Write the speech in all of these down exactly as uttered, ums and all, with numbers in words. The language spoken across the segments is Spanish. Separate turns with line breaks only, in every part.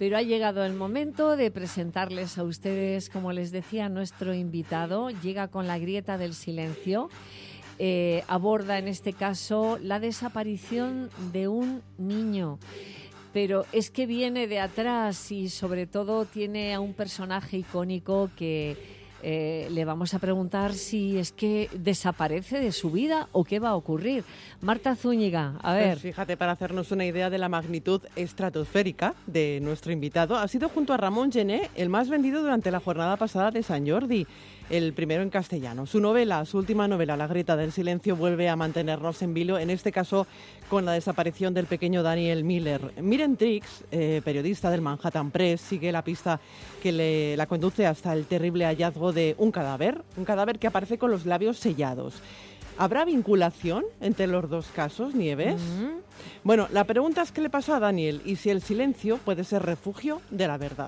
Pero ha llegado el momento de presentarles a ustedes, como les decía, nuestro invitado. Llega con La grieta del silencio. Eh, aborda en este caso la desaparición de un niño. Pero es que viene de atrás y sobre todo tiene a un personaje icónico que eh, le vamos a preguntar si es que desaparece de su vida o qué va a ocurrir. Marta Zúñiga, a ver.
Pues fíjate, para hacernos una idea de la magnitud estratosférica de nuestro invitado, ha sido junto a Ramón Gené el más vendido durante la jornada pasada de Sant Jordi, el primero en castellano. Su novela, su última novela, La grieta del silencio, vuelve a mantenernos en vilo, en este caso con la desaparición del pequeño Daniel Miller. Miren Triggs, eh, periodista del Manhattan Press, sigue la pista que le, la conduce hasta el terrible hallazgo de un cadáver, un cadáver que aparece con los labios sellados. ¿Habrá vinculación entre los dos casos, Nieves? Mm-hmm. Bueno, la pregunta es qué le pasó a Daniel y si el silencio puede ser refugio de la verdad.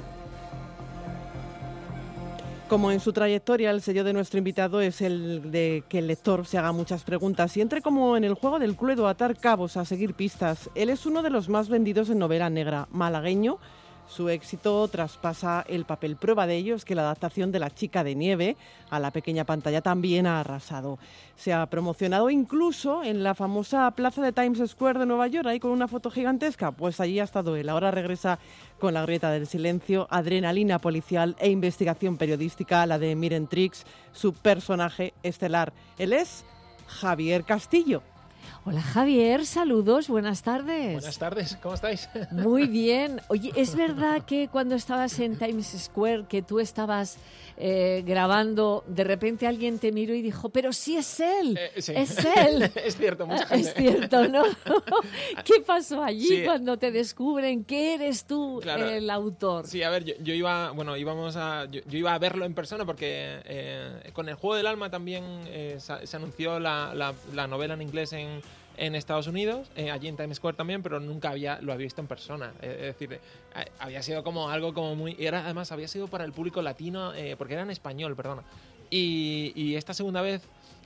Como en su trayectoria, el sello de nuestro invitado es el de que el lector se haga muchas preguntas y entre como en el juego del Cluedo a atar cabos, a seguir pistas. Él es uno de los más vendidos en novela negra, malagueño. Su éxito traspasa el papel. Prueba de ello es que la adaptación de La chica de nieve a la pequeña pantalla también ha arrasado. Se ha promocionado incluso en la famosa plaza de Times Square de Nueva York, ahí con una foto gigantesca. Pues allí ha estado él. Ahora regresa con La grieta del silencio, adrenalina policial e investigación periodística, la de Miren Triggs, su personaje estelar. Él es Javier Castillo.
Hola Javier, saludos, buenas tardes.
Buenas tardes, ¿cómo estáis?
Muy bien. Oye, ¿es verdad que cuando estabas en Times Square, que tú estabas eh, grabando, de repente alguien te miró y dijo, pero sí es él,
eh, sí.
es él?
Es cierto, mucha gente.
Es cierto, ¿no? ¿Qué pasó allí
sí.
cuando te descubren que eres tú
claro.
el autor?
Sí, a ver, yo, yo iba, bueno, íbamos a, yo, yo iba a verlo en persona porque eh, con El juego del alma también eh, se, se anunció la, la, la novela en inglés en en Estados Unidos, eh, allí en Times Square también, pero nunca había lo había visto en persona. Eh, es decir, eh, había sido como algo como muy... Era, además, había sido para el público latino, eh, porque era en español, perdona. Y, y esta segunda vez,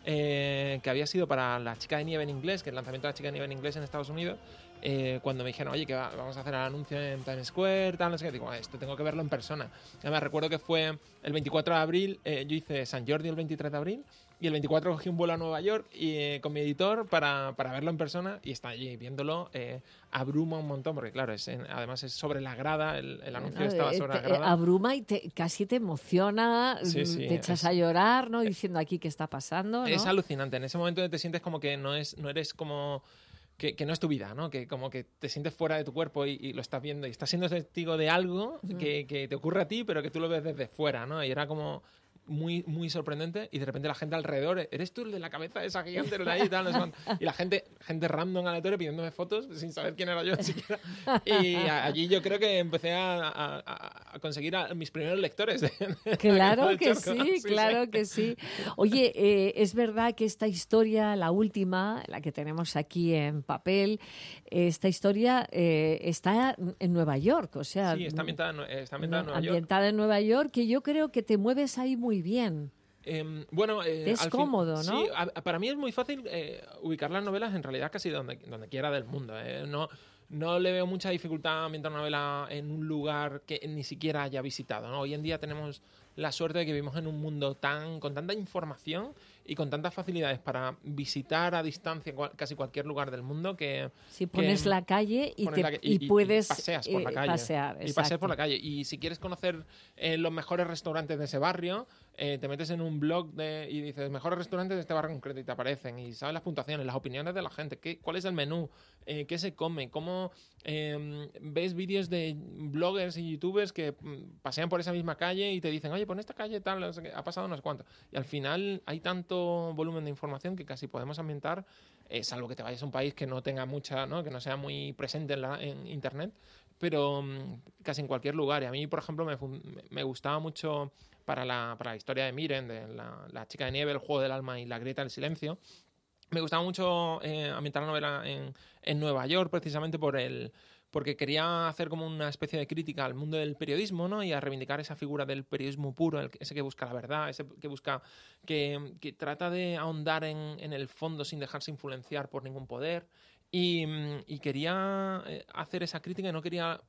eh, que había sido para La chica de nieve en inglés, que el lanzamiento de La chica de nieve en inglés en Estados Unidos, eh, cuando me dijeron, oye, que va, vamos a hacer el anuncio en Times Square, tal, no sé qué, digo, esto tengo que verlo en persona. Además, recuerdo que fue el veinticuatro de abril, eh, yo hice Sant Jordi el veintitrés de abril, y el veinticuatro cogí un vuelo a Nueva York y, eh, con mi editor para, para verlo en persona y está allí viéndolo. Eh, abruma un montón porque, claro, es en, además es sobre la grada, el, el anuncio bueno, estaba sobre
te,
la grada.
Abruma y te, casi te emociona, sí, sí, te echas es, a llorar, ¿no? Diciendo aquí qué está pasando, ¿no?
Es alucinante. En ese momento te sientes como que no, es, no eres como... Que, que no es tu vida, ¿no? Que como que te sientes fuera de tu cuerpo y, y lo estás viendo y estás siendo testigo de algo uh-huh. que, que te ocurre a ti, pero que tú lo ves desde fuera, ¿no? Y era como... muy muy sorprendente y de repente la gente alrededor, ¿eres tú el de la cabeza de esa gigante de ahí y tal? No sé, y la gente gente random aleatoria pidiéndome fotos sin saber quién era yo ni siquiera. Y allí yo creo que empecé a, a, a conseguir a mis primeros lectores. De,
claro
de
que
charco.
sí,
sí,
claro
sí.
que sí. Oye, eh, es verdad que esta historia, la última, la que tenemos aquí en papel, esta historia eh, está en Nueva York, o sea...
Sí, está ambientada, está ambientada en Nueva York.
Ambientada en Nueva York, que yo creo que te mueves ahí muy bien.
Eh, bueno, eh,
es
al
cómodo,
fin,
¿no?
Sí, a, para mí es muy fácil eh, ubicar las novelas en realidad casi donde, donde quiera del mundo. Eh. No, no le veo mucha dificultad a ambientar una novela en un lugar que ni siquiera haya visitado, ¿no? Hoy en día tenemos la suerte de que vivimos en un mundo tan con tanta información y con tantas facilidades para visitar a distancia cual, casi cualquier lugar del mundo que...
Si pones
que,
la calle y, te,
la,
y, y puedes
y paseas por la calle.
Eh, pasear,
y paseas por la calle. Y si quieres conocer eh, los mejores restaurantes de ese barrio, eh, te metes en un blog de, y dices, mejores restaurantes de este barrio concreto y te aparecen. Y sabes las puntuaciones, las opiniones de la gente, qué, cuál es el menú, eh, qué se come, cómo eh, ves vídeos de bloggers y youtubers que mm, pasean por esa misma calle y te dicen, oye, por esta calle tal, no sé qué, ha pasado no sé cuánto. Y al final hay tanto volumen de información que casi podemos ambientar, eh, salvo que te vayas a un país que no tenga mucha, ¿no? Que no sea muy presente en, la, en internet, pero um, casi en cualquier lugar. Y a mí, por ejemplo, me, me gustaba mucho para la, para la historia de Miren, de la, la chica de nieve, El juego del alma y La grieta del silencio. Me gustaba mucho eh, ambientar la novela en, en Nueva York, precisamente por el... porque quería hacer como una especie de crítica al mundo del periodismo, ¿no? Y a reivindicar esa figura del periodismo puro, el, ese que busca la verdad, ese que busca, que, que trata de ahondar en, en el fondo sin dejarse influenciar por ningún poder. Y, y quería hacer esa crítica y no quería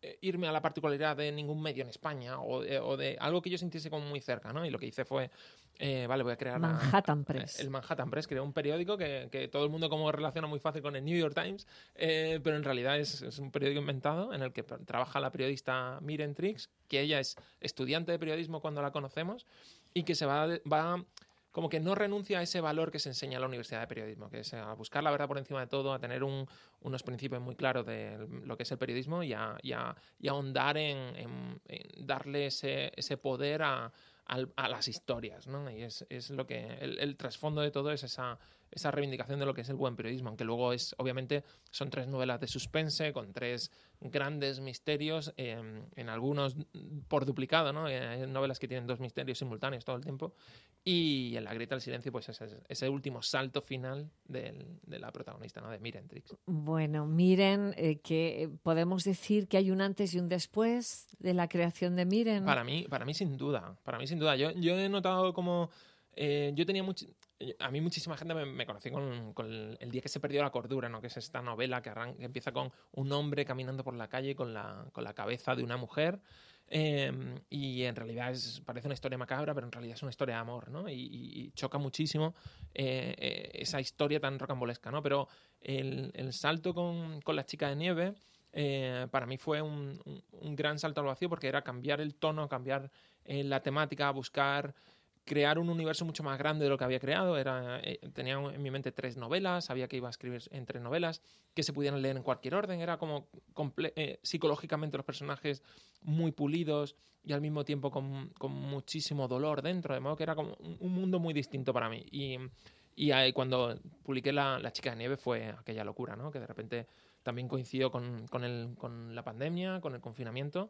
irme a la particularidad de ningún medio en España o de, o de algo que yo sintiese como muy cerca, ¿no? Y lo que hice fue, eh, vale, voy a crear
Manhattan
la,
Press.
El Manhattan Press, creé un periódico que, que todo el mundo como relaciona muy fácil con el New York Times, eh, pero en realidad es, es un periódico inventado en el que trabaja la periodista Miren Triggs, que ella es estudiante de periodismo cuando la conocemos y que se va, va como que no renuncia a ese valor que se enseña en la Universidad de Periodismo, que es a buscar la verdad por encima de todo, a tener un, unos principios muy claros de lo que es el periodismo y a, y a, y a ahondar en, en, en darle ese, ese poder a, a, a las historias, ¿no? Y es, es lo que el, el trasfondo de todo es esa, esa reivindicación de lo que es el buen periodismo, aunque luego es, obviamente, son tres novelas de suspense con tres grandes misterios, eh, en algunos por duplicado, ¿no? Hay novelas que tienen dos misterios simultáneos todo el tiempo, y en La grieta del silencio, pues ese, ese último salto final del, de la protagonista, ¿no? De Miren Triggs.
Bueno, Miren, eh, que podemos decir que hay un antes y un después de la creación de Miren.
Para mí, para mí sin duda, para mí sin duda. Yo, yo he notado como eh, yo tenía mucho, a mí muchísima gente me, me conocí con, con el, el día que se perdió la cordura, ¿no? Que es esta novela que, arran, que empieza con un hombre caminando por la calle con la, con la cabeza de una mujer. Eh, y en realidad es, parece una historia macabra, pero en realidad es una historia de amor, ¿no? Y, y, y choca muchísimo eh, eh, esa historia tan rocambolesca, ¿no? Pero el, el salto con, con La chica de nieve eh, para mí fue un, un, un gran salto al vacío, porque era cambiar el tono, cambiar eh, la temática, buscar crear un universo mucho más grande de lo que había creado. Era, eh, tenía en mi mente tres novelas, sabía que iba a escribir en tres novelas, que se pudieran leer en cualquier orden. Era como comple- eh, psicológicamente los personajes muy pulidos y al mismo tiempo con, con muchísimo dolor dentro, de modo que era como un, un mundo muy distinto para mí. Y, y ahí, cuando publiqué la, la chica de nieve fue aquella locura, ¿no? Que de repente también coincidió con, con, el, con la pandemia, con el confinamiento.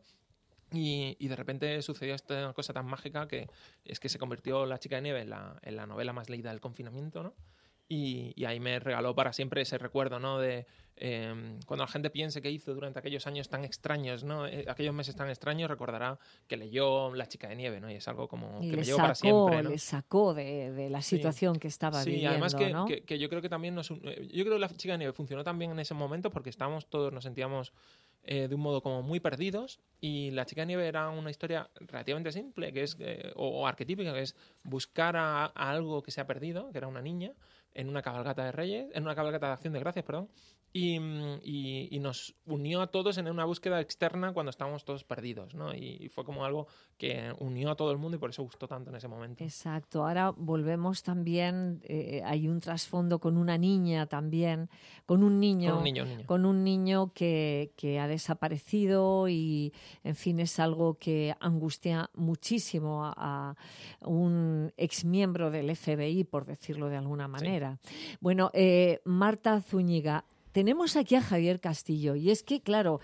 Y, y de repente sucedió esta cosa tan mágica que es que se convirtió La chica de nieve en la, en la novela más leída del confinamiento, ¿no? Y, y ahí me regaló para siempre ese recuerdo, ¿no? De eh, cuando la gente piense qué hizo durante aquellos años tan extraños, ¿no? Eh, aquellos meses tan extraños, recordará que leyó La chica de nieve, ¿no? Y es algo como
y
que
le
me llevo
sacó,
para siempre, ¿no?
Le sacó de, de la situación
sí.
que estaba
sí,
viviendo,
además que,
¿no?
que, que yo creo que también nos, yo creo que La chica de nieve funcionó también en ese momento porque estábamos todos, nos sentíamos Eh, de un modo como muy perdidos, y La chica de nieve era una historia relativamente simple, que es eh, o, o arquetípica, que es buscar a, a algo que se ha perdido, que era una niña, en una cabalgata de Reyes, en una cabalgata de Acción de Gracias, perdón, y, y, y nos unió a todos en una búsqueda externa cuando estábamos todos perdidos, ¿no? Y, y fue como algo que unió a todo el mundo y por eso gustó tanto en ese momento.
Exacto. Ahora volvemos también, eh, hay un trasfondo con una niña también, con un niño,
con un niño, un niño.
Con un niño que, que ha desaparecido y, en fin, es algo que angustia muchísimo a, a un exmiembro del F B I, por decirlo de alguna manera. Sí. Bueno, eh, Marta Zúñiga, tenemos aquí a Javier Castillo y es que, claro,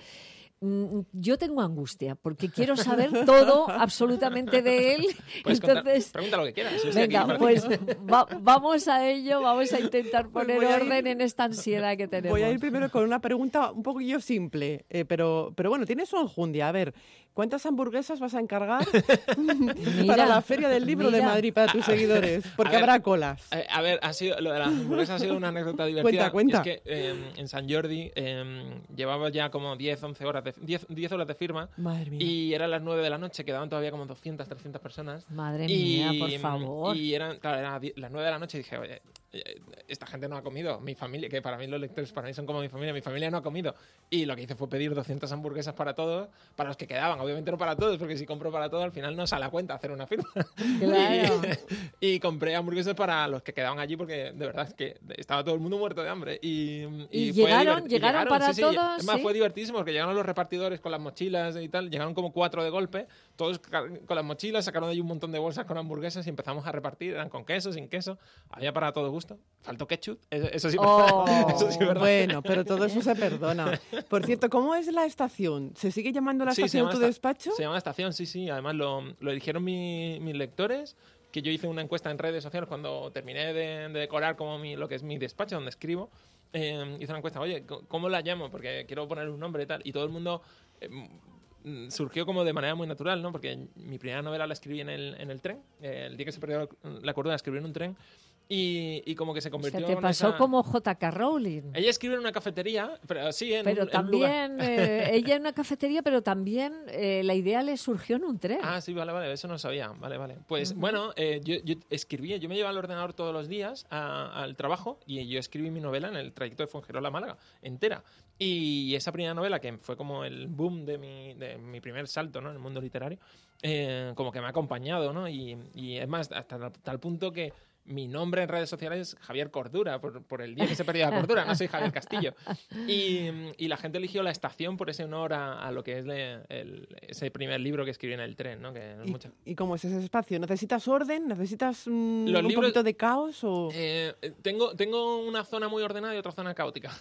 yo tengo angustia porque quiero saber todo absolutamente de él.
Puedes
Entonces,
contar, pregunta lo que quieras. Yo
venga,
aquí
pues va, vamos a ello, vamos a intentar poner
pues
orden
ir,
en esta ansiedad que tenemos.
Voy a ir primero con una pregunta un poquillo simple, eh, pero, pero bueno, tiene su enjundia. A ver, ¿cuántas hamburguesas vas a encargar
mira,
para la Feria del Libro
mira.
de Madrid para tus seguidores? Porque
ver,
habrá colas.
A, a ver, ha sido, lo de las hamburguesas ha sido una anécdota divertida.
Cuenta, cuenta.
Es que eh, en San Jordi eh, llevaba ya como diez, once horas de, diez, diez horas de firma.
Madre mía.
Y eran las nueve de la noche, quedaban todavía como doscientas, trescientas personas.
Madre
y,
mía, por favor.
Y eran, claro, eran las nueve de la noche y dije, oye, esta gente no ha comido, mi familia, que para mí los lectores para mí son como mi familia, mi familia no ha comido. Y lo que hice fue pedir doscientas hamburguesas para todos, para los que quedaban, obviamente no para todos, porque si compro para todos al final no sale a cuenta hacer una firma.
Claro.
y, y compré hamburguesas para los que quedaban allí porque de verdad es que estaba todo el mundo muerto de hambre. Y,
y,
y
llegaron,
fue
llegaron,
y llegaron
para
sí, sí.
todos.
Además
¿sí?
fue divertísimo porque llegaron los repartidores con las mochilas y tal, llegaron como cuatro de golpe, todos con las mochilas, sacaron de allí un montón de bolsas con hamburguesas y empezamos a repartir, eran con queso, sin queso, había para todo gusto, faltó ketchup, eso, eso sí,
oh,
eso sí es verdad.
Bueno, pero todo eso se perdona. Por cierto, ¿cómo es la estación? ¿Se sigue llamando la
Sí,
estación
se
tu
esta-
despacho?
Se llama estación, sí, sí, además lo, lo eligieron mi- mis lectores, que yo hice una encuesta en redes sociales cuando terminé de, de decorar como mi, lo que es mi despacho, donde escribo. Eh, hice una encuesta, oye, ¿cómo la llamo? Porque quiero poner un nombre y tal. Y todo el mundo eh, surgió como de manera muy natural, ¿no? Porque mi primera novela la escribí en el, en el tren. Eh, el día que se perdió la cordura la escribí en un tren. Y, y como que se convirtió
o sea, te
en
pasó
esa...
como J K. Rowling.
Ella escribe en una cafetería, pero sí, en
pero
un,
también,
en un lugar...
eh, ella en una cafetería, pero también eh, la idea le surgió en un tren.
Ah, sí, vale, vale, eso no sabía. Vale, vale. Pues
Ujú.
bueno, eh, yo, yo escribía, yo me llevaba al ordenador todos los días a- al trabajo y yo escribí mi novela en el trayecto de Fuengirola a Málaga, entera. Y esa primera novela, que fue como el boom de mi, de mi primer salto, ¿no?, en el mundo literario, eh, como que me ha acompañado, ¿no? Y, y es más, hasta tal punto que mi nombre en redes sociales es Javier Cordura, por, por el día que se perdió la cordura, no soy Javier Castillo. Y, y la gente eligió La Estación por ese honor a, a lo que es le, el, ese primer libro que escribí en el tren, ¿no? Que es
¿Y,
mucha...
¿Y cómo es ese espacio? ¿Necesitas orden? ¿Necesitas mm,
Los
un
libros-
poquito de caos? O...
Eh, tengo, tengo una zona muy ordenada y otra zona caótica.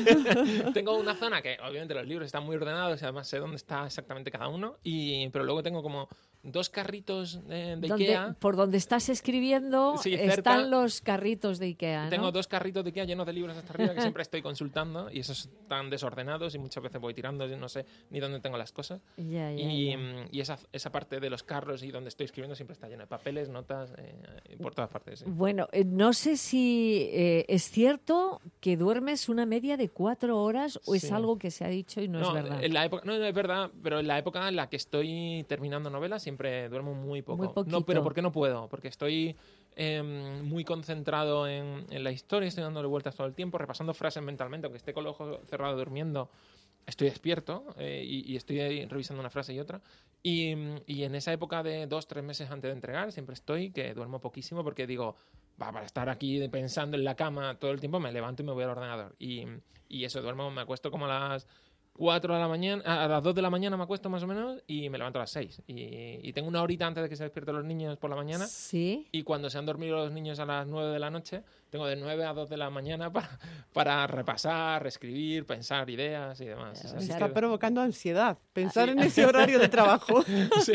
Tengo una zona que, obviamente, los libros están muy ordenados y además sé dónde está exactamente cada uno, y, pero luego tengo como dos carritos de, de
Donde-
Ikea.
por donde estás escribiendo
Sí, cerca.
están los carritos de Ikea, ¿no?
Tengo dos carritos de Ikea llenos de libros hasta arriba que siempre estoy consultando y esos están desordenados y muchas veces voy tirando y no sé ni dónde tengo las cosas.
Ya, ya,
Y,
ya.
mm, y esa, esa parte de los carros y donde estoy escribiendo siempre está llena de papeles, notas, eh, por todas partes. Sí.
Bueno, eh, no sé si eh, es cierto que duermes una media de cuatro horas o es
Sí.
algo que se ha dicho y no, es verdad.
En la época, no, no es verdad, pero en la época en la que estoy terminando novelas siempre duermo muy poco.
Muy poquito.
No, pero ¿por qué no puedo? Porque estoy eh, muy concentrado en, en la historia, estoy dándole vueltas todo el tiempo, repasando frases mentalmente, aunque esté con los ojos cerrados durmiendo, estoy despierto eh, y, y estoy ahí revisando una frase y otra. Y, y en esa época de dos, tres meses antes de entregar, siempre estoy que duermo poquísimo porque digo, va, para estar aquí pensando en la cama todo el tiempo, me levanto y me voy al ordenador. Y, y eso, duermo, me acuesto como a las cuatro de la mañana, a las dos de la mañana me acuesto más o menos y me levanto a las seis. Y, y tengo una horita antes de que se despierten los niños por la mañana.
Sí.
Y cuando se han dormido los niños a las nueve de la noche, tengo de nueve a dos de la mañana para, para repasar, reescribir, pensar ideas y demás.
O
Es
Me
así
sea,
está
que-
provocando ansiedad pensar
Sí.
en ese horario de trabajo.
Sí.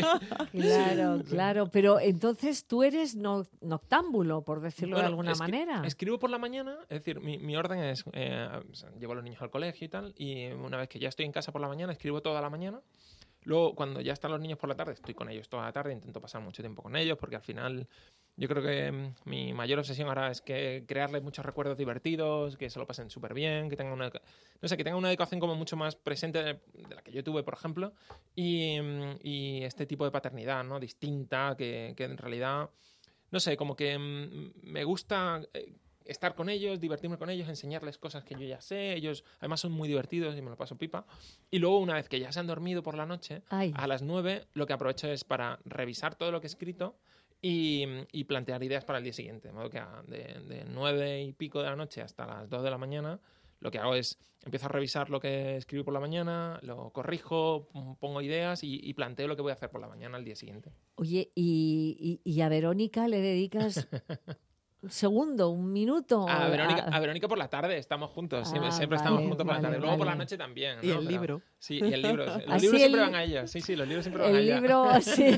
Claro, claro. Pero entonces tú eres no- noctámbulo, por decirlo de
Bueno,
alguna
escri-
manera.
Escribo por la mañana, es decir, mi, mi orden es, eh, o sea, llevo a los niños al colegio y tal, y una vez que ya estoy en casa por la mañana, escribo toda la mañana. Luego, cuando ya están los niños por la tarde, estoy con ellos toda la tarde, intento pasar mucho tiempo con ellos, porque al final yo creo que mm, mi mayor obsesión ahora es que crearles muchos recuerdos divertidos, que se lo pasen súper bien, que tengan una, no sé, que tengan una educación como mucho más presente de, de la que yo tuve, por ejemplo, y, mm, y este tipo de paternidad, ¿no?, distinta, que, que en realidad, no sé, como que mm, me gusta eh, estar con ellos, divertirme con ellos, enseñarles cosas que yo ya sé. Ellos además son muy divertidos y me lo paso pipa. Y luego, una vez que ya se han dormido por la noche,
Ay.
a las nueve lo que aprovecho es para revisar todo lo que he escrito y, y plantear ideas para el día siguiente. De modo que a- de, de nueve y pico de la noche hasta las dos de la mañana lo que hago es empiezo a revisar lo que escribí por la mañana, lo corrijo, pon- pongo ideas y, y planteo lo que voy a hacer por la mañana al día siguiente.
Oye, y, y- y a Verónica le dedicas un segundo, un minuto.
A Verónica,
a-
a Verónica por la tarde estamos juntos, siempre,
Ah,
siempre
vale,
estamos juntos por la
vale,
tarde. Luego por la
vale.
noche también.
Y
¿no?
el
Pero-
libro.
Sí, y el libro. Los
Así
libros siempre
el-
van a ella. Sí, sí, los libros siempre van a
El
ella.
libro, sí.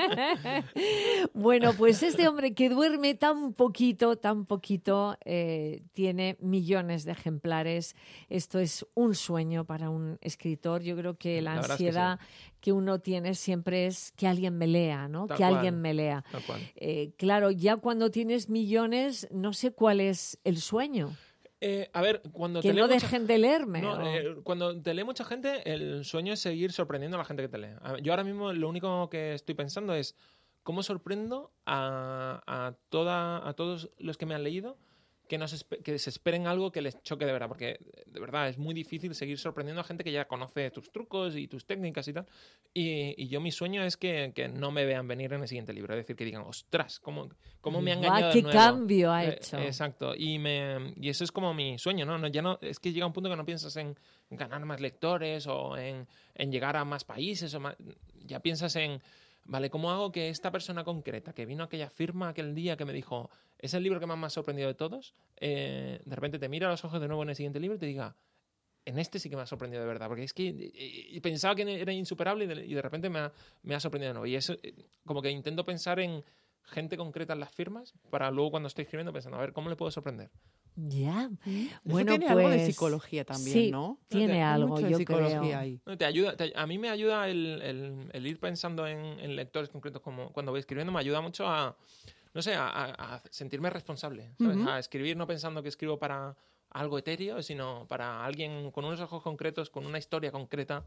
Bueno, pues este hombre que duerme tan poquito, tan poquito, eh, tiene millones de ejemplares. Esto es un sueño para un escritor. Yo creo que la,
La verdad es que
ansiedad que, uno tiene siempre es que alguien me lea, ¿no?
Tal
que
cual.
alguien me lea.
Tal cual.
Eh, claro, ya cuando tienes millones, no sé cuál es el sueño.
Eh, a ver, cuando
Que
te lee
no
mucha-
dejen de leerme.
No,
o-
eh, cuando te lee mucha gente, el sueño es seguir sorprendiendo a la gente que te lee. A- Yo ahora mismo lo único que estoy pensando es cómo sorprendo a, a, toda, a todos los que me han leído que, nos espe- que se esperen algo que les choque de verdad, porque de verdad es muy difícil seguir sorprendiendo a gente que ya conoce tus trucos y tus técnicas y tal. Y, y yo mi sueño es que, que no me vean venir en el siguiente libro, es decir, que digan, ostras, ¿cómo, cómo me ha
Guau,
engañado de
qué
nuevo?".
cambio ha
Eh,
hecho.
Exacto, y, me, y eso es como mi sueño, ¿no? No, ya no, es que llega un punto que no piensas en ganar más lectores o en, en llegar a más países, o más, ya piensas en, vale, ¿cómo hago que esta persona concreta que vino a aquella firma aquel día que me dijo, es el libro que más me ha sorprendido de todos, eh, de repente te mira a los ojos de nuevo en el siguiente libro y te diga, en este sí que me ha sorprendido de verdad, porque es que eh, eh, pensaba que era insuperable y de, y de repente me ha, me ha sorprendido de nuevo. Y eso, eh, como que intento pensar en gente concreta en las firmas para luego cuando estoy escribiendo pensando, a ver, ¿cómo le puedo sorprender?
Ya.
Eso
Bueno,
tiene
pues,
algo de psicología también,
sí,
¿no?
tiene
Hay
algo,
Mucho de
yo
psicología
creo.
ahí.
No, te ayuda, te- a mí me ayuda el, el- el ir pensando en, en lectores concretos como cuando voy escribiendo, me ayuda mucho a, no sé, a, a sentirme responsable, ¿sabes?
Uh-huh.
A escribir no pensando que escribo para algo etéreo, sino para alguien con unos ojos concretos, con una historia concreta.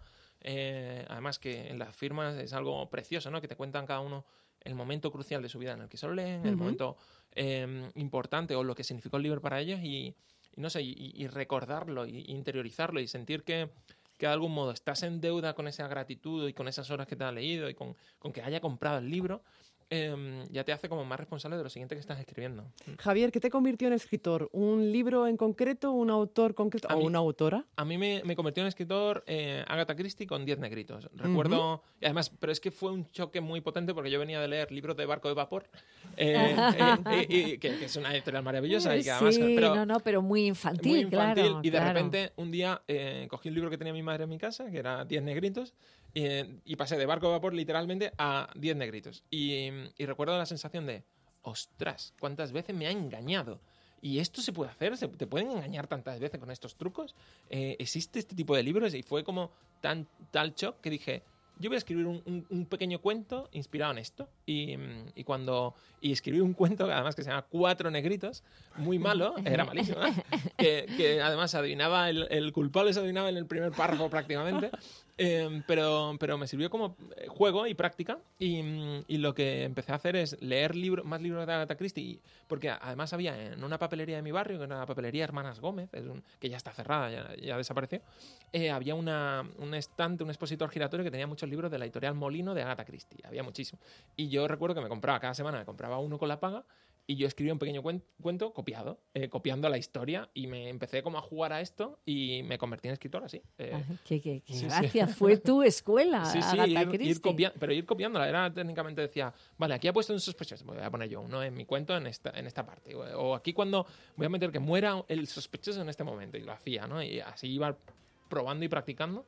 Eh, además que en las firmas es algo precioso, ¿no? Que te cuentan cada uno el momento crucial de su vida en el que se lo leen, uh-huh. el momento eh, importante o lo que significó el libro para ellos y, y no sé, y, y recordarlo, y interiorizarlo y sentir que, que de algún modo estás en deuda con esa gratitud y con esas horas que te ha leído y con, con que haya comprado el libro. Eh, ya te hace como más responsable de lo siguiente que estás escribiendo.
Javier, ¿qué te convirtió en escritor? ¿Un libro en concreto, un autor concreto
a
o
mí,
una autora?
A mí me, me convirtió en escritor eh, Agatha Christie con Diez negritos. Recuerdo, uh-huh. y además, pero es que fue un choque muy potente porque yo venía de leer libros de barco de vapor, eh, eh, y, y, que, que es una editorial maravillosa. Y que además,
sí,
pero,
no, no, pero muy infantil,
muy infantil
claro.
Y de
claro.
repente, un día, eh, cogí un libro que tenía mi madre en mi casa, que era Diez negritos, Eh, y pasé de barco de vapor literalmente a Diez negritos. Y, y recuerdo la sensación de, ostras, ¿cuántas veces me ha engañado? ¿Y esto se puede hacer? ¿Se te pueden engañar tantas veces con estos trucos? Eh, ¿Existe este tipo de libros? Y fue como tan, tal shock que dije, yo voy a escribir un, un, un pequeño cuento inspirado en esto. Y, y cuando y escribí un cuento, además que se llama Cuatro negritos, muy malo, era malísimo, ¿eh? que, que además adivinaba, el, el culpable se adivinaba en el primer párrafo prácticamente. Eh, pero, pero me sirvió como juego y práctica y, y lo que empecé a hacer es leer libro, más libros de Agatha Christie, porque además había en una papelería de mi barrio, que era la papelería Hermanas Gómez, es un, que ya está cerrada, ya, ya desapareció, eh, había una, un estante, un expositor giratorio que tenía muchos libros de la editorial Molino de Agatha Christie, había muchísimo. Y yo recuerdo que me compraba, cada semana me compraba uno con la paga, y yo escribí un pequeño cuento, cuento copiado, eh, copiando la historia, y me empecé como a jugar a esto y me convertí en escritor así. Eh,
Ay, qué, qué, qué
sí,
gracia,
sí.
fue tu escuela,
sí, sí,
Agatha
ir,
Christie.
ir copia- pero ir copiándola, era técnicamente decía, vale, aquí ha puesto un sospechoso, voy a poner yo uno en mi cuento en esta, en esta parte, o aquí cuando voy a meter que muera el sospechoso en este momento, y lo hacía, ¿no? Y así iba probando y practicando.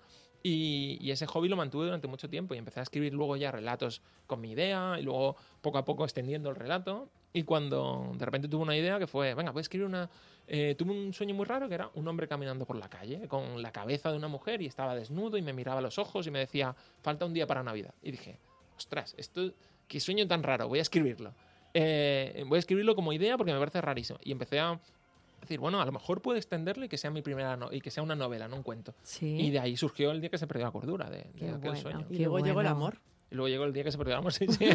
Y, y ese hobby lo mantuve durante mucho tiempo y empecé a escribir luego ya relatos con mi idea y luego poco a poco extendiendo el relato. Y cuando de repente tuve una idea que fue, venga, voy a escribir una... Eh, tuve un sueño muy raro que era un hombre caminando por la calle con la cabeza de una mujer y estaba desnudo y me miraba a los ojos y me decía, falta un día para Navidad. Y dije, ostras, esto, qué sueño tan raro, voy a escribirlo. Eh, voy a escribirlo como idea porque me parece rarísimo. Y empecé a decir, bueno, a lo mejor puedo extenderlo y que sea mi primera no- y que sea una novela, no un cuento.
Sí.
Y de ahí surgió el día que se perdió la cordura de, de
Qué
aquel
bueno.
sueño.
Y
Qué
luego llegó el
bueno.
amor.
Y luego llegó el día que se perdió el amor. Sí, sí.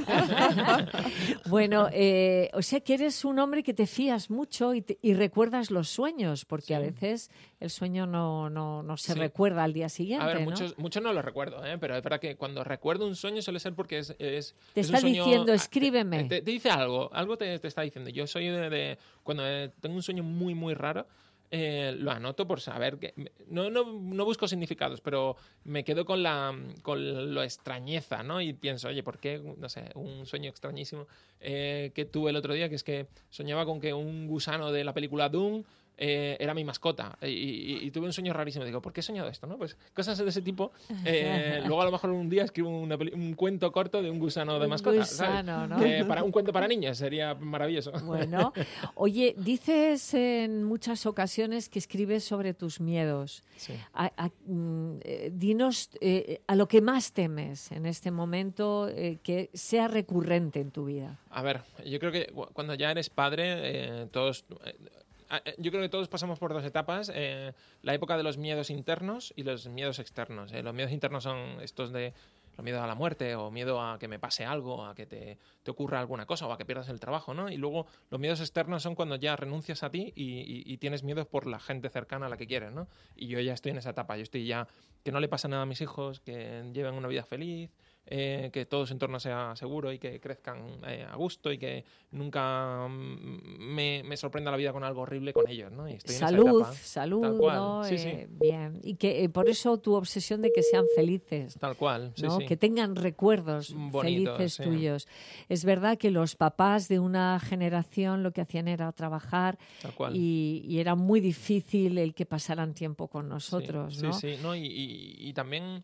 Bueno, eh, o sea que eres un hombre que te fías mucho y, te- y recuerdas los sueños, porque
Sí.
a veces el sueño no, no, no se
Sí.
recuerda al día siguiente,
A ver,
¿no?
muchos, muchos no lo recuerdo, ¿eh? Pero es verdad que cuando recuerdo un sueño suele ser porque es, es,
Te
es un
está
sueño-
diciendo,
ah,
escríbeme.
Te, te- te dice algo, algo te, te está diciendo. Yo soy de, de- cuando eh, tengo un sueño muy, muy raro, eh, lo anoto por saber que... No, no, no busco significados, pero me quedo con la con lo extrañeza, ¿no? Y pienso, oye, ¿por qué? No sé, un sueño extrañísimo eh, que tuve el otro día, que es que soñaba con que un gusano de la película Doom eh, era mi mascota. Y, y- y tuve un sueño rarísimo. Digo, ¿por qué he soñado esto? ¿No? Pues cosas de ese tipo. Eh, luego a lo mejor un día escribo una peli- un cuento corto de un gusano de
Un
mascota. ¿sabes?
gusano, ¿no?
Que para un cuento para niños sería maravilloso.
Bueno, oye, dices en muchas ocasiones que escribes sobre tus miedos.
Sí.
A- a- mm, eh, dinos eh, a lo que más temes en este momento eh, que sea recurrente en tu vida.
A ver, yo creo que cu- cuando ya eres padre, eh, todos... eh, eh, yo creo que todos pasamos por dos etapas, eh, la época de los miedos internos y los miedos externos. eh. Los miedos internos son estos de los miedos a la muerte o miedo a que me pase algo, a que te, te ocurra alguna cosa o a que pierdas el trabajo, ¿no? Y luego los miedos externos son cuando ya renuncias a ti y, y- y tienes miedo por la gente cercana a la que quieres, ¿no? Y yo ya estoy en esa etapa, yo estoy ya... Que no le pasa nada a mis hijos, que lleven una vida feliz, eh, que todo su entorno sea seguro y que crezcan eh, a gusto y que nunca mm, me, me sorprenda la vida con algo horrible con ellos, ¿no? Y estoy en esa
Salud,
etapa.
salud,
Tal cual.
¿no?
Sí,
Eh,
sí.
Bien. Y que eh, por eso tu obsesión de que sean felices.
Tal cual, sí,
¿No?
sí.
Que tengan recuerdos
Bonitos,
felices
sí.
tuyos. Es verdad que los papás de una generación lo que hacían era trabajar
Tal cual.
y, y era muy difícil el que pasaran tiempo con
Sí,
nosotros,
sí,
¿no?
sí, no, y, y- y también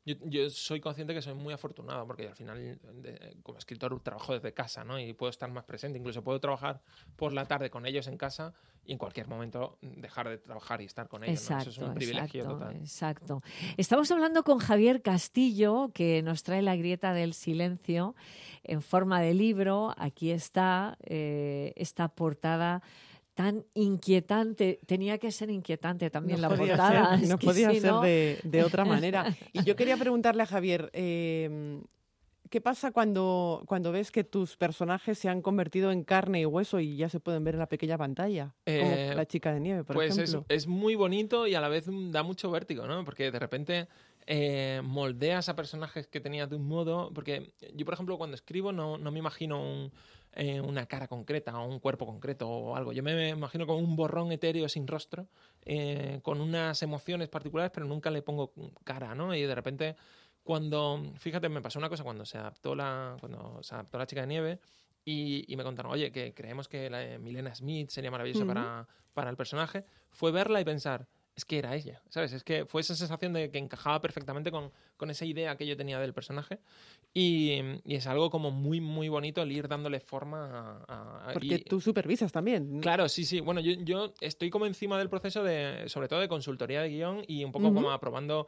yo, yo soy consciente que soy muy afortunado porque al final, de, como escritor, trabajo desde casa, ¿no? Y puedo estar más presente. Incluso puedo trabajar por la tarde con ellos en casa y en cualquier momento dejar de trabajar y estar con ellos,
Exacto,
¿no? Eso es un privilegio
exacto,
total.
Exacto. Estamos hablando con Javier Castillo, que nos trae La grieta del silencio en forma de libro. Aquí está eh, esta portada tan inquietante. Tenía que ser inquietante también
no
la
podía
portada.
Ser,
es
no
que
podía
si
ser
no...
de, de otra manera. Y yo quería preguntarle a Javier, eh, ¿qué pasa cuando, cuando ves que tus personajes se han convertido en carne y hueso y ya se pueden ver en la pequeña pantalla?
Eh,
como La chica de nieve, por
pues
ejemplo.
Es, es muy bonito y a la vez da mucho vértigo, ¿no? Porque de repente eh, moldeas a personajes que tenías de un modo. Porque yo, por ejemplo, cuando escribo no, no me imagino un, eh, una cara concreta o un cuerpo concreto o algo. Yo me imagino como un borrón etéreo sin rostro, eh, con unas emociones particulares, pero nunca le pongo cara, ¿no? Y de repente, cuando. Fíjate, me pasó una cosa cuando se adaptó la, cuando se adaptó La chica de nieve. Y, y me contaron, oye, que creemos que la, eh, Milena Smith sería maravillosa uh-huh. para, para el personaje. Fue verla y pensar, es que era ella, ¿sabes? Es que fue esa sensación de que encajaba perfectamente con, con esa idea que yo tenía del personaje. Y, y es algo como muy, muy bonito el ir dándole forma a... a
Porque
y,
tú supervisas también.
Claro, sí, sí. Bueno, yo, yo estoy como encima del proceso de, sobre todo de consultoría de guión y un poco uh-huh. como aprobando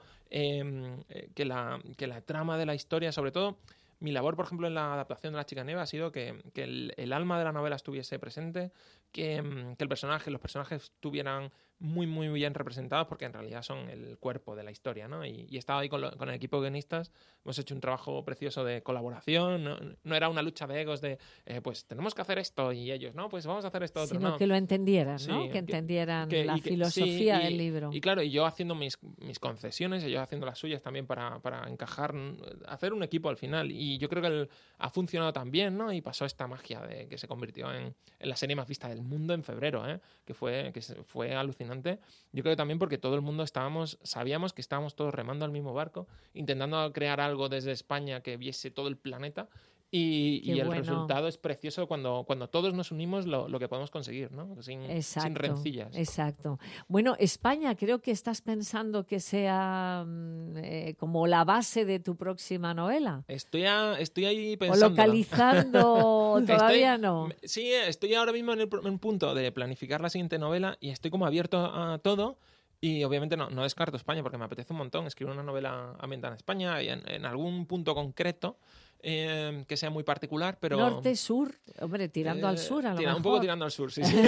eh, que, la, que la trama de la historia, sobre todo... Mi labor, por ejemplo, en la adaptación de La chica de nieve ha sido que, que el, el alma de la novela estuviese presente, que, que el personaje, los personajes estuvieran muy, muy bien representados, porque en realidad son el cuerpo de la historia, ¿no? Y, y he estado ahí con, lo, con el equipo de guionistas, hemos hecho un trabajo precioso de colaboración, no, no era una lucha de egos de, eh, pues tenemos que hacer esto, y ellos, no, pues vamos a hacer esto otro,
sino
no.
que lo entendieran,
sí,
¿no? Que, que entendieran que, la
que,
filosofía
sí, y,
del libro.
Y claro, y yo haciendo mis, mis concesiones, y ellos haciendo las suyas también para, para encajar, hacer un equipo al final, y yo creo que el, ha funcionado tan bien, ¿no? Y pasó esta magia de que se convirtió en, en la serie más vista del mundo en febrero, ¿eh? Que fue, que fue alucinante. Yo creo que también porque todo el mundo estábamos, sabíamos que estábamos todos remando al mismo barco, intentando crear algo desde España que viese todo el planeta. Y, y el
bueno.
resultado es precioso cuando, cuando todos nos unimos lo, lo que podemos conseguir, ¿no? Sin,
exacto,
sin rencillas.
Exacto. Bueno, España, creo que estás pensando que sea eh, como la base de tu próxima novela.
Estoy, a, estoy ahí pensando.
O localizando, todavía
estoy,
no.
Sí, estoy ahora mismo en el, en el punto de planificar la siguiente novela y estoy como abierto a todo. Y obviamente no, no descarto España porque me apetece un montón escribir una novela ambientada en España y en, en algún punto concreto. Eh, que sea muy particular, pero...
Norte, sur, hombre, tirando
eh,
al sur a lo
tira,
mejor.
Un poco tirando al sur, sí, sí.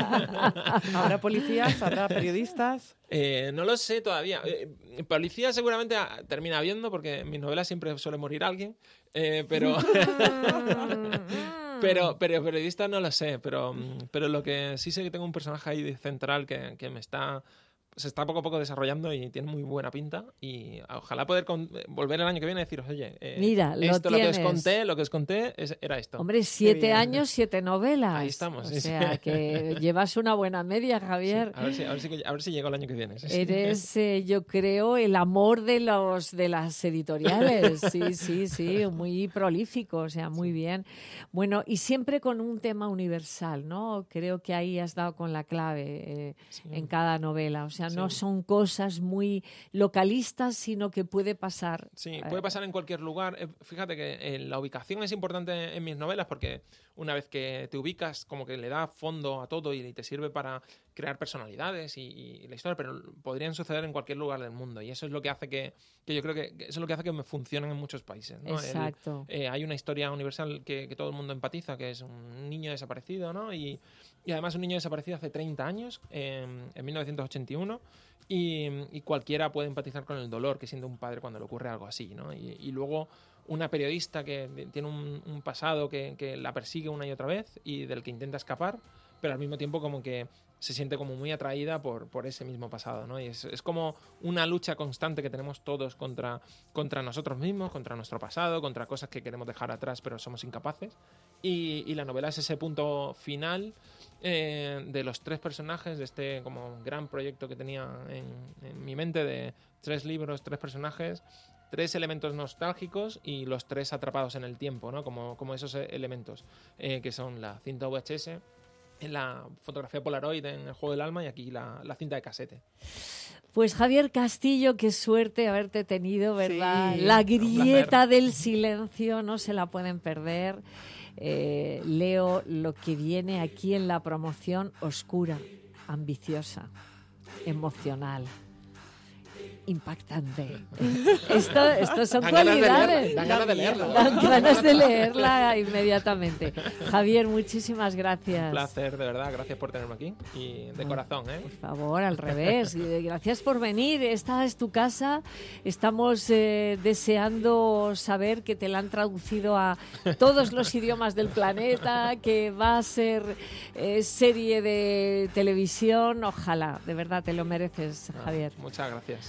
¿Habrá policías? ¿Habrá periodistas?
Eh, no lo sé todavía. Eh, policía seguramente termina habiendo porque en mis novelas siempre suele morir alguien, eh, pero... pero, pero periodista no lo sé, pero, pero lo que sí sé que tengo un personaje ahí central que, que me está... se está poco a poco desarrollando y tiene muy buena pinta y ojalá poder con- volver el año que viene y deciros, oye, eh,
Mira, lo
esto lo que os
tienes.
conté, lo que os conté es- era esto.
Hombre, siete años, siete novelas.
Ahí estamos,
O
sí, sí.
sea, que llevas una buena media, Javier.
Sí, a ver si, a ver si, a ver si llego el año que viene. Sí, sí.
Eres, eh, yo creo, el amor de los de las editoriales. Sí, sí, sí, muy prolífico, o sea, muy bien. Bueno, y siempre con un tema universal, ¿no? Creo que ahí has dado con la clave eh,
Sí.
en cada novela. O sea, no
Sí.
son cosas muy localistas, sino que puede pasar.
Sí,
eh,
puede pasar en cualquier lugar. Eh, Fíjate que eh, la ubicación es importante en mis novelas porque una vez que te ubicas, como que le da fondo a todo y te sirve para crear personalidades y, y la historia, pero podrían suceder en cualquier lugar del mundo y eso es lo que hace que, que yo creo que, que eso es lo que hace que me funcionen en muchos países, ¿no?
Exacto.
El, eh, hay una historia universal que, que todo el mundo empatiza, que es un niño desaparecido, ¿no? Y, y además un niño desaparecido hace treinta años, eh, en mil novecientos ochenta y uno, y, y cualquiera puede empatizar con el dolor que siente un padre cuando le ocurre algo así, ¿no? Y, y luego una periodista que tiene un, un pasado que, que la persigue una y otra vez y del que intenta escapar, pero al mismo tiempo como que se siente como muy atraída por, por ese mismo pasado, ¿no? Y es, es como una lucha constante que tenemos todos contra, contra nosotros mismos, contra nuestro pasado, contra cosas que queremos dejar atrás pero somos incapaces. Y, y la novela es ese punto final eh, de los tres personajes, de este como gran proyecto que tenía en, en mi mente de tres libros, tres personajes, tres elementos nostálgicos y los tres atrapados en el tiempo, ¿no? Como, como esos elementos, eh, que son la cinta V H S, en la fotografía Polaroid en El juego del alma y aquí la, la cinta de casete.
Pues Javier Castillo, qué suerte haberte tenido, ¿verdad?
Sí,
La grieta del silencio, no se la pueden perder. Eh, leo lo que viene aquí en la promoción: oscura, ambiciosa, emocional, impactante. Esto, esto son
Dan ganas de
cualidades.
leerla, dan ganas de leerla.
Dan ganas de leerla inmediatamente. Javier, muchísimas gracias.
Un placer, de verdad. Gracias por tenerme aquí y de corazón, ¿eh?
Por favor, al revés. Gracias por venir. Esta es tu casa. Estamos eh, deseando saber que te la han traducido a todos los idiomas del planeta, que va a ser eh, serie de televisión. Ojalá, de verdad, te lo mereces, Javier.
Muchas gracias.